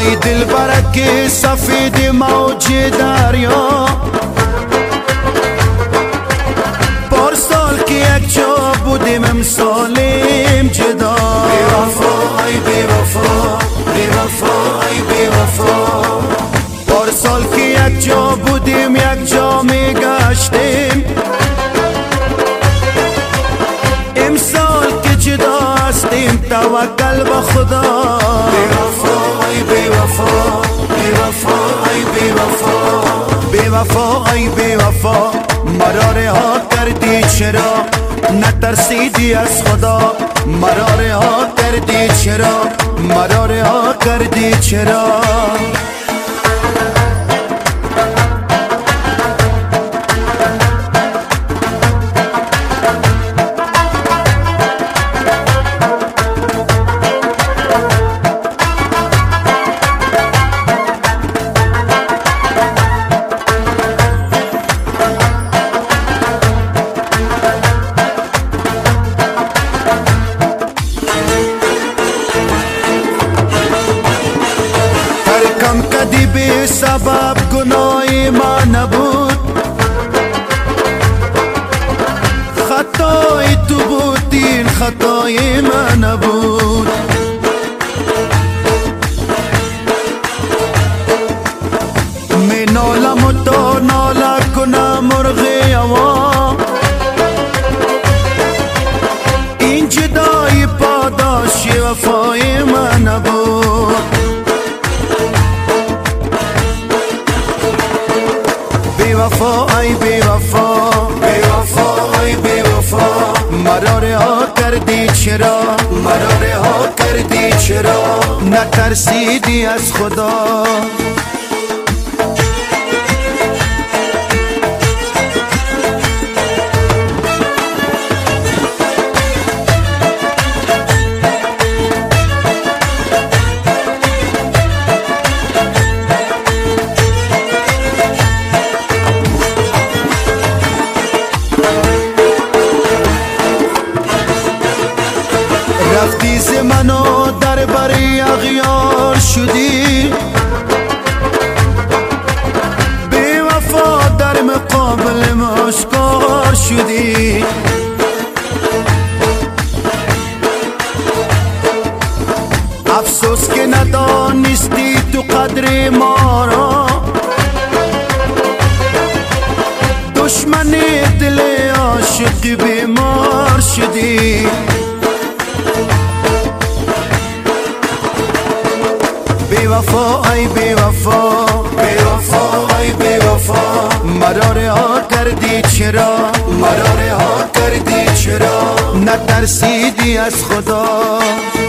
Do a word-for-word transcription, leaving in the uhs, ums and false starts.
ای دل برک سفید موج دریا، پارسال که یک جا بودیم امسالیم جدا. بی وفا ای بی وفا، بی وفا ای بی وفا، پارسال که یک جا بودیم یک جا می گشتیم، امسال که جدا هستیم توکل به خدا. بی وفا ای بی وفا، بی وفا ای بی وفا، بی وفا ای بی وفا، مرا رها کردی چرا نترسیدی از خدا، مرا رها کردی چرا، مرا رها کردی چرا. کدی بی سبب گناهی ما نبود، خطای تو بود این خطای ما نبود. می نالم و تو ناله کنم مرغ هوا، این جدای پاداش وفای ما نبود. بی وفا ای بی وفا، بی وفا ای بی وفا، مرا رها کردی چرا، مرا رها کردی چرا، نترسیدی از خدا. رفتی ز منو در بری اغیار شدی، بی وفا در مقابل مشکار شدی. افسوس که ندانستی تو قدر ما را، دشمن دل عاشق بیمار شدی. بی وفا ای بی وفا، بی وفا ای بی وفا، مرا رها کردی چرا، مرا رها کردی چرا، نترسیدی از خدا.